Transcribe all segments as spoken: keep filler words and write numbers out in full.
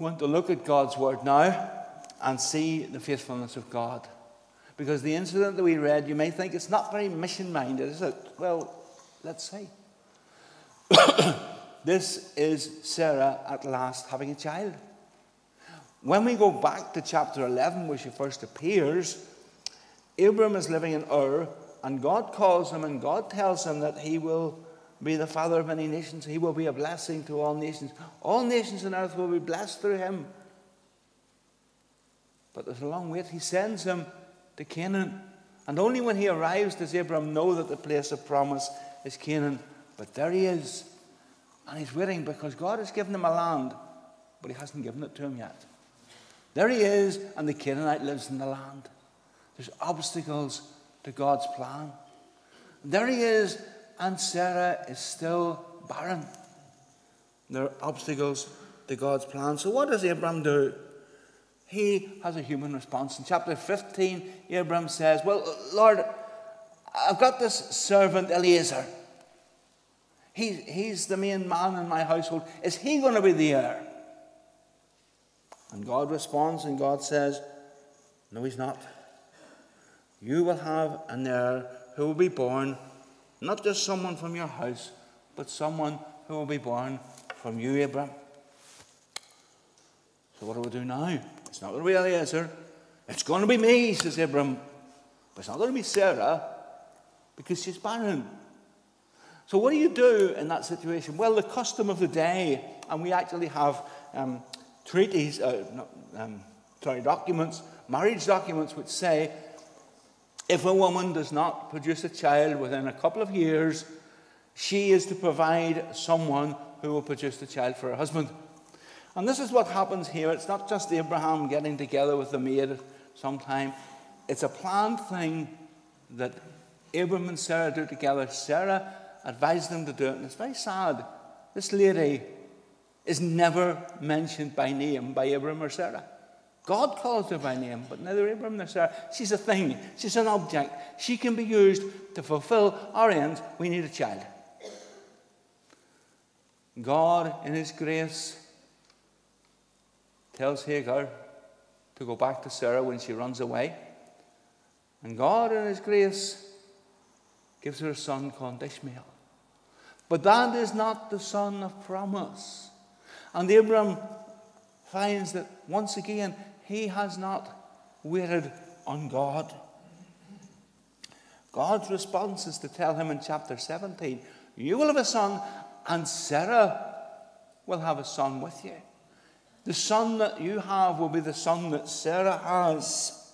want to look at God's word now and see the faithfulness of God. Because the incident that we read, you may think it's not very mission-minded, is it? Well, let's see. This is Sarah at last having a child. When we go back to chapter eleven, where she first appears, Abram is living in Ur, and God calls him, and God tells him that he will be the father of many nations. He will be a blessing to all nations. All nations on earth will be blessed through him. But there's a long wait. He sends him to Canaan. And only when he arrives does Abram know that the place of promise is Canaan. But there he is. And he's waiting because God has given him a land, but he hasn't given it to him yet. There he is, and the Canaanite lives in the land. There's obstacles to God's plan. There he is, and Sarah is still barren. There are obstacles to God's plan. So what does Abram do? He has a human response. In chapter fifteen, Abram says, well, Lord, I've got this servant Eliezer. He, he's the main man in my household. Is he going to be the heir? And God responds, and God says, no, he's not. You will have an heir who will be born, not just someone from your house, but someone who will be born from you, Abram. So what do we do now? It's not going to be Eliezer. It's going to be me, says Abram. But it's not going to be Sarah, because she's barren. So what do you do in that situation? Well, the custom of the day, and we actually have um, treaties, uh, not, um, sorry, documents, marriage documents, which say if a woman does not produce a child within a couple of years, she is to provide someone who will produce the child for her husband. And this is what happens here. It's not just Abraham getting together with the maid sometime. It's a planned thing that Abram and Sarah do together. Sarah advised them to do it, and it's very sad. This lady is never mentioned by name by Abram or Sarah. God calls her by name, but neither Abram nor Sarah. She's a thing. She's an object. She can be used to fulfill our ends. We need a child. God, in his grace, tells Hagar to go back to Sarah when she runs away. And God, in his grace, gives her a son called Ishmael. But that is not the son of promise. And Abram finds that once again, he has not waited on God. God's response is to tell him in chapter seventeen, you will have a son, and Sarah will have a son with you. The son that you have will be the son that Sarah has.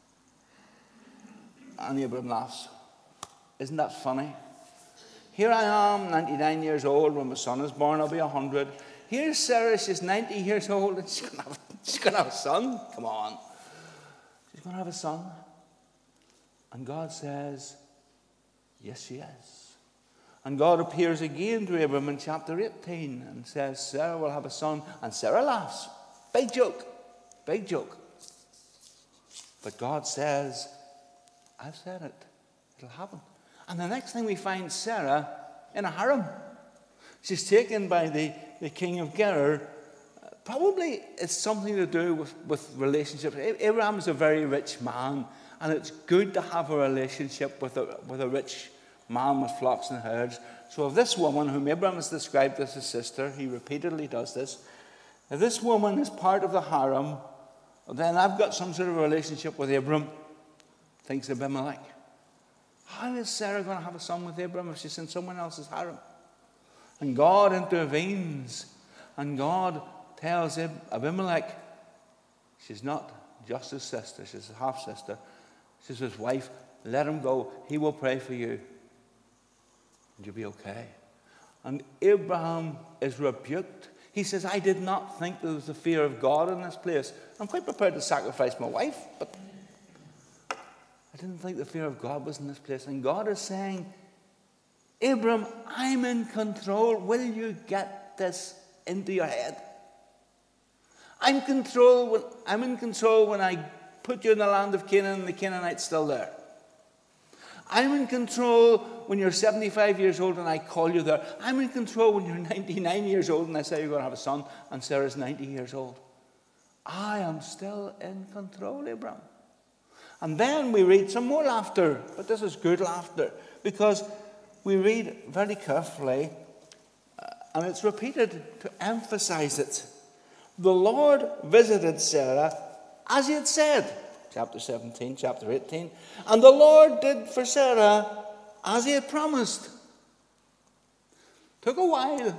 And Abram laughs. Isn't that funny? Here I am, ninety-nine years old. When my son is born, I'll be one hundred. Here's Sarah, she's ninety years old, and she's going to have, she's going to have a son. Come on. She's going to have a son. And God says, yes, she is. And God appears again to Abram in chapter eighteen and says, Sarah will have a son. And Sarah laughs. Big joke. Big joke. But God says, I've said it. It'll happen. And the next thing we find Sarah in a harem. She's taken by the, the king of Gerar. Probably it's something to do with, with relationships. Abraham is a very rich man, and it's good to have a relationship with a, with a rich man with flocks and herds. So if this woman, whom Abraham has described as his sister, he repeatedly does this, if this woman is part of the harem, then I've got some sort of relationship with Abram, thinks Abimelech. How is Sarah going to have a son with Abram if she's in someone else's harem? And God intervenes, and God tells Abimelech, she's not just his sister, she's his half-sister, she's his wife. Let him go. He will pray for you, and you'll be okay. And Abraham is rebuked. He says, I did not think there was the fear of God in this place. I'm quite prepared to sacrifice my wife, but I didn't think the fear of God was in this place. And God is saying, Abram, I'm in control. Will you get this into your head? I'm, control when, I'm in control when I put you in the land of Canaan and the Canaanites still there. I'm in control when you're seventy-five years old and I call you there. I'm in control when you're ninety-nine years old and I say you're going to have a son and Sarah's ninety years old. I am still in control, Abram. And then we read some more laughter, but this is good laughter, because we read very carefully, uh, and it's repeated to emphasize it. The Lord visited Sarah as he had said, chapter seventeen, chapter eighteen, and the Lord did for Sarah as he had promised. Took a while.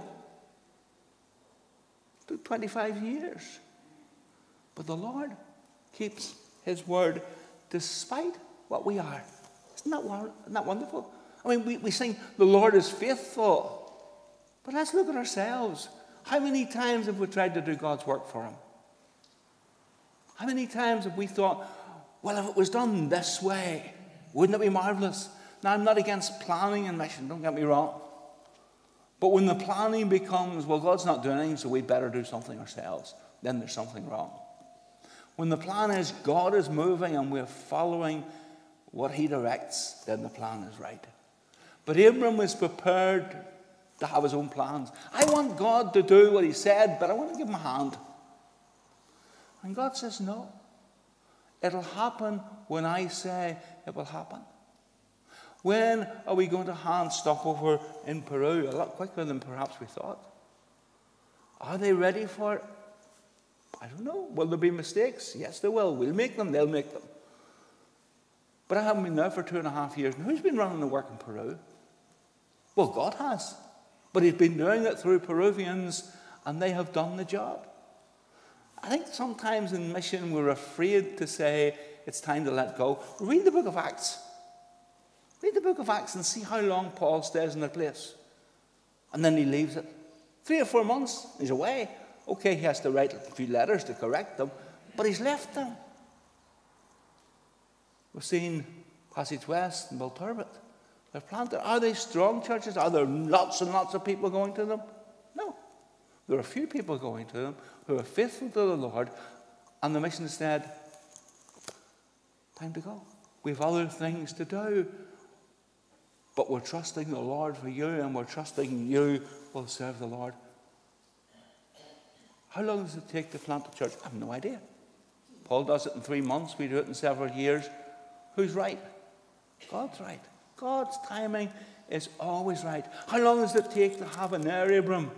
Took twenty-five years. But the Lord keeps his word despite what we are. Isn't that, isn't that wonderful? I mean, we, we sing, the Lord is faithful. But let's look at ourselves. How many times have we tried to do God's work for him? How many times have we thought, well, if it was done this way, wouldn't it be marvelous? Now, I'm not against planning and mission, don't get me wrong. But when the planning becomes, well, God's not doing anything, so we'd better do something ourselves, then there's something wrong. When the plan is God is moving and we're following what he directs, then the plan is right. But Abram was prepared to have his own plans. I want God to do what he said, but I want to give him a hand. And God says, no. It'll happen when I say it will happen. When are we going to hand stuff over in Peru? A lot quicker than perhaps we thought. Are they ready for it? I don't know. Will there be mistakes? Yes, there will. We'll make them. They'll make them. But I haven't been there for two and a half years. And who's been running the work in Peru? Well, God has. But he's been doing it through Peruvians, and they have done the job. I think sometimes in mission we're afraid to say it's time to let go. Read the book of Acts. Read the book of Acts and see how long Paul stays in a place. And then he leaves it. Three or four months, he's away. Okay, he has to write a few letters to correct them, but he's left them. We've seen Passage West and Belturbet. They're planted. Are they strong churches? Are there lots and lots of people going to them? No. There are a few people going to them who are faithful to the Lord, and the mission said, time to go. We have other things to do. But we're trusting the Lord for you, and we're trusting you will serve the Lord. How long does it take to plant a church? I have no idea. Paul does it in three months. We do it in several years. Who's right? God's right. God's timing is always right. How long does it take to have an heir, Abram?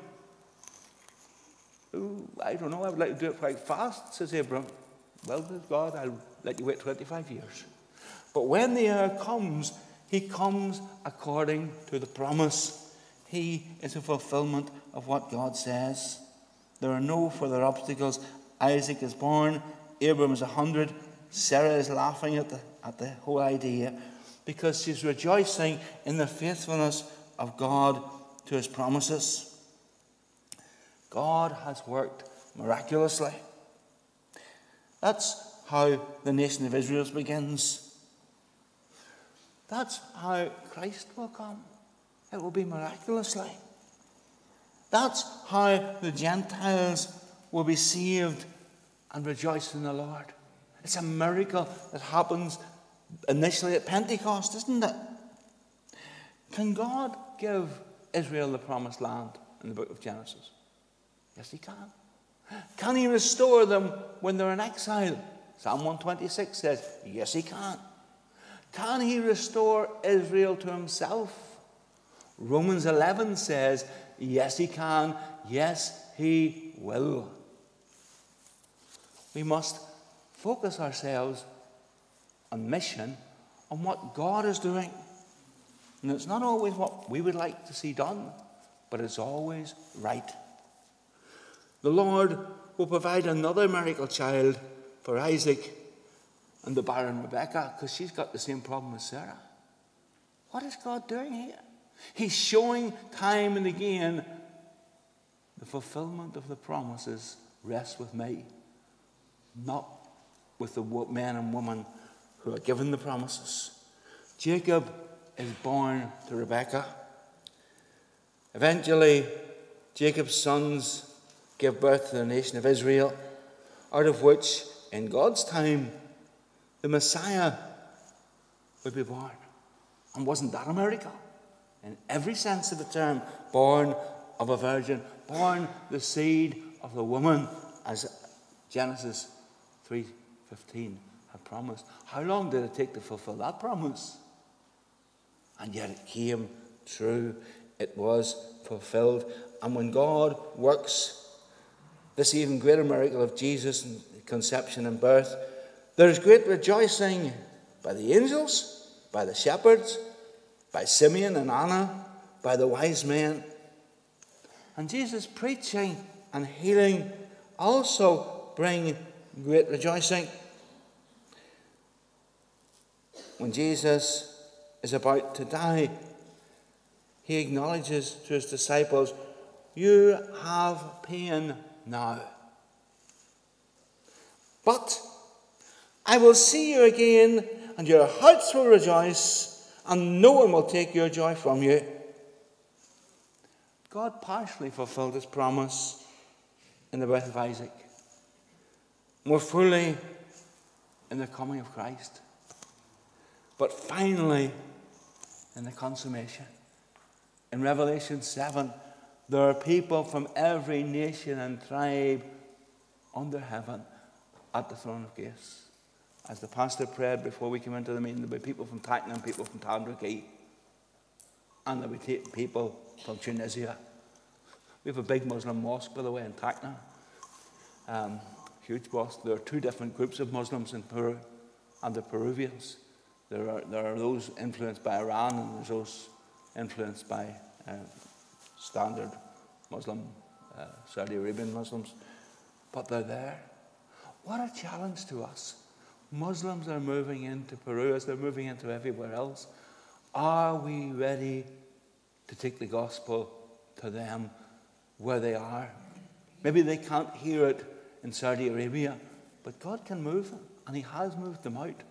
Ooh, I don't know. I would like to do it quite fast, says Abram. Well, with God, I'll let you wait twenty-five years. But when the heir comes, he comes according to the promise. He is a fulfillment of what God says. There are no further obstacles. Isaac is born. Abram is a hundred. Sarah is laughing at the, at the whole idea because she's rejoicing in the faithfulness of God to his promises. God has worked miraculously. That's how the nation of Israel begins. That's how Christ will come. It will be miraculously. That's how the Gentiles will be saved and rejoice in the Lord. It's a miracle that happens initially at Pentecost, isn't it? Can God give Israel the promised land in the book of Genesis? Yes, he can. Can he restore them when they're in exile? Psalm one twenty-six says, yes, he can. Can he restore Israel to himself? Romans eleven says, yes, he can. Yes, he will. We must focus ourselves on mission, on what God is doing. And it's not always what we would like to see done, but it's always right. The Lord will provide another miracle child for Isaac and the barren Rebekah, because she's got the same problem as Sarah. What is God doing here? He's showing time and again the fulfillment of the promises rests with me, not with the men and women who are given the promises. Jacob is born to Rebekah. Eventually, Jacob's sons give birth to the nation of Israel, out of which, in God's time, the Messiah would be born. And wasn't that a miracle? In every sense of the term, born of a virgin, born the seed of the woman, as Genesis three fifteen had promised. How long did it take to fulfill that promise? And yet it came true. It was fulfilled. And when God works this even greater miracle of Jesus' conception and birth, there is great rejoicing by the angels, by the shepherds, by Simeon and Anna, by the wise men. And Jesus' preaching and healing also bring great rejoicing. When Jesus is about to die, he acknowledges to his disciples, you have pain now, but I will see you again, and your hearts will rejoice, and no one will take your joy from you. God partially fulfilled his promise in the birth of Isaac, more fully in the coming of Christ, but finally in the consummation. In Revelation seven, there are people from every nation and tribe under heaven at the throne of grace. As the pastor prayed before we came into the meeting, there'll be people from Tacna, people from Tandragee, and there'll be people from Tunisia. We have a big Muslim mosque, by the way, in Tacna. Um, huge mosque. There are two different groups of Muslims in Peru, and the Peruvians. There are, there are those influenced by Iran, and there's those influenced by uh, standard Muslim, uh, Saudi Arabian Muslims. But they're there. What a challenge to us. Muslims are moving into Peru as they're moving into everywhere else. Are we ready to take the gospel to them where they are? Maybe they can't hear it in Saudi Arabia, but God can move them, and he has moved them out.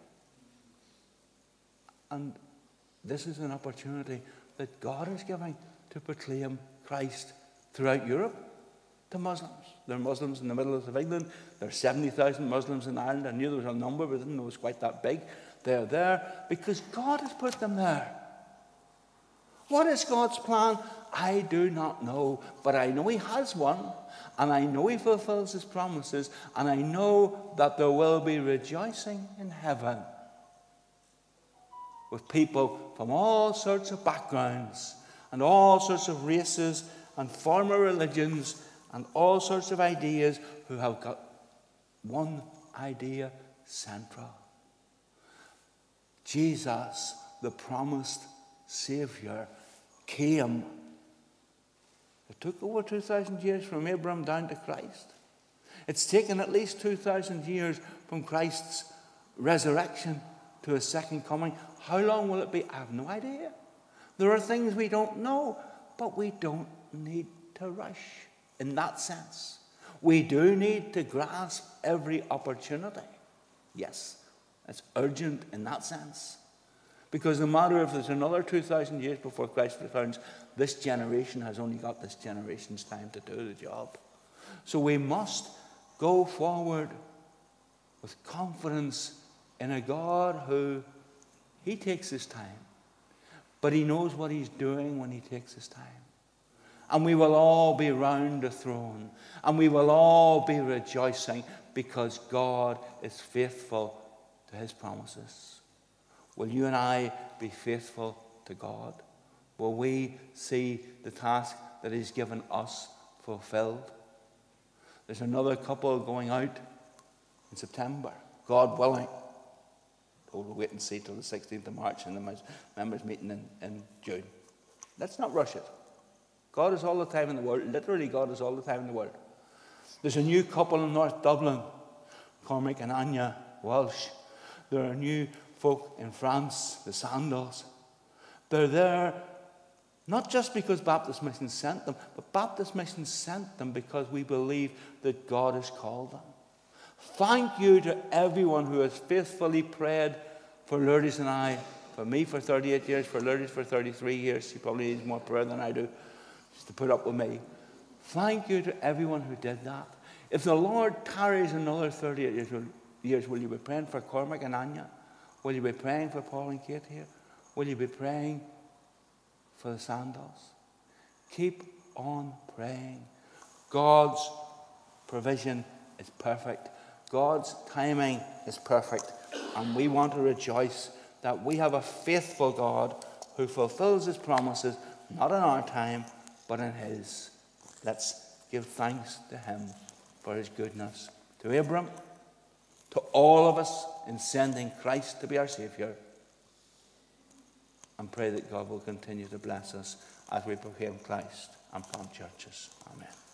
And this is an opportunity that God is giving to proclaim Christ throughout Europe to Muslims. There are Muslims in the middle of England. There are seventy thousand Muslims in Ireland. I knew there was a number, but I didn't know it was quite that big. They are there because God has put them there. What is God's plan? I do not know, but I know he has one, and I know he fulfills his promises, and I know that there will be rejoicing in heaven with people from all sorts of backgrounds and all sorts of races and former religions and all sorts of ideas who have got one idea central. Jesus, the promised Savior, came. It took over two thousand years from Abraham down to Christ. It's taken at least two thousand years from Christ's resurrection to his second coming. How long will it be? I have no idea. There are things we don't know, but we don't need to rush in that sense. We do need to grasp every opportunity. Yes, it's urgent in that sense. Because no matter if there's another two thousand years before Christ returns, this generation has only got this generation's time to do the job. So we must go forward with confidence in a God who, he takes his time, but he knows what he's doing when he takes his time. And we will all be round the throne, and we will all be rejoicing because God is faithful to his promises. Will you and I be faithful to God? Will we see the task that he's given us fulfilled? There's another couple going out in September, God willing. We'll wait and see till the sixteenth of March and the members' meeting in, in June. Let's not rush it. God is all the time in the world. Literally, God is all the time in the world. There's a new couple in North Dublin, Cormac and Anya Walsh. There are new folk in France, the Sandals. They're there not just because Baptist Mission sent them, but Baptist Mission sent them because we believe that God has called them. Thank you to everyone who has faithfully prayed for Lourdes and I, for me for thirty-eight years, for Lourdes for thirty-three years. She probably needs more prayer than I do, just to put up with me. Thank you to everyone who did that. If the Lord tarries another thirty-eight years, will, years, will you be praying for Cormac and Anya? Will you be praying for Paul and Kate here? Will you be praying for the Sandals? Keep on praying. God's provision is perfect. God's timing is perfect. And we want to rejoice that we have a faithful God who fulfills his promises, not in our time, but in his. Let's give thanks to him for his goodness. To Abram, to all of us in sending Christ to be our Saviour. And pray that God will continue to bless us as we proclaim Christ and plant churches. Amen.